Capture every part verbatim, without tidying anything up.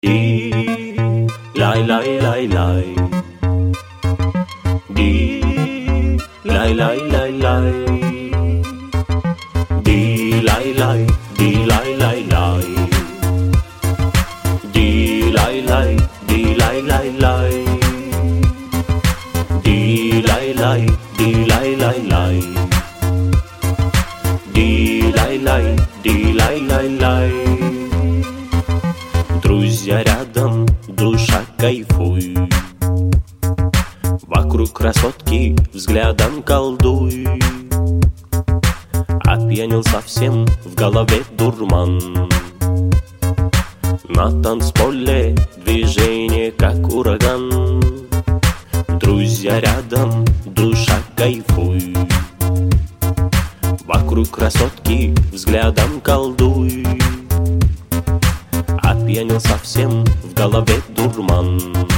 Di lai lai lai lai. Di lai lai lai lai. Di lai lai, di lai lai lai. Di lai lai, di lai lai lai. Di lai lai, di lai lai lai. Di lai lai, di lai lai lai. Друзья рядом, душа кайфуй. Вокруг красотки взглядом колдуй. Опьянел совсем, в голове дурман. На танцполе движение как ураган. Друзья рядом, душа кайфуй. Вокруг красотки взглядом колдуй. Опьянел совсем, в голове дурман.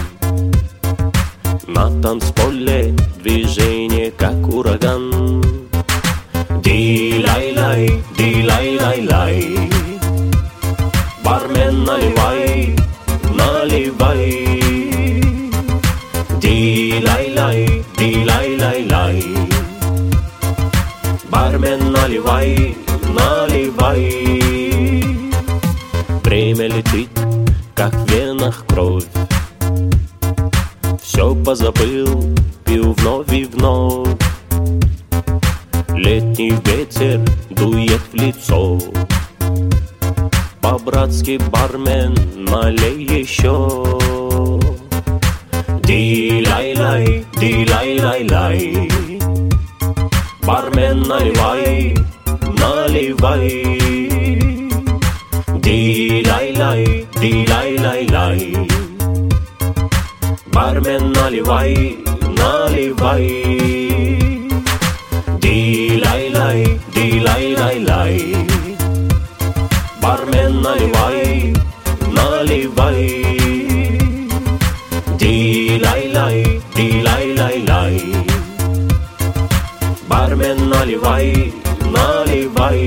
На танцполе движение как ураган. Ди-лай-лай, ди-лай-лай-лай. Бармен, наливай, наливай. Ди-лай-лай, ди-лай-лай-лай. Бармен, наливай, наливай. Время летит, как в венах кровь. Все позабыл, пил вновь и вновь. Летний ветер дует в лицо. По-братски, бармен, налей еще. Ди-лай-лай, ди-лай-лай-лай. Бармен, наливай, наливай. Ди-лай-лай, ди-лай-лай-лай. Бармен, наливай, наливай. Ди-лай-лай, ди-лай-лай-лай. Бармен, наливай, наливай. Ди-лай-лай, ди-лай-лай-лай. Бармен, наливай, наливай.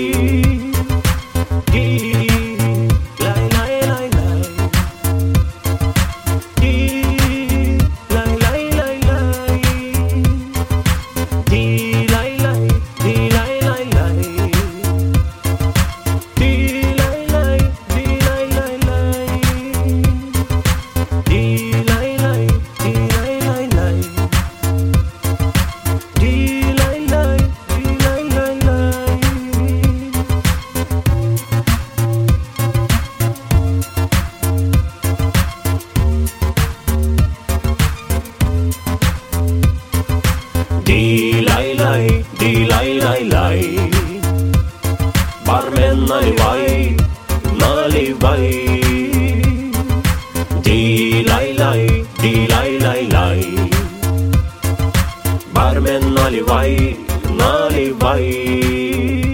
Ди-лай-лай, ди-лай-лай-лай. Бармен, наливай, наливай. Ди-лай-лай, ди-лай-лай-лай. Бармен, наливай, наливай.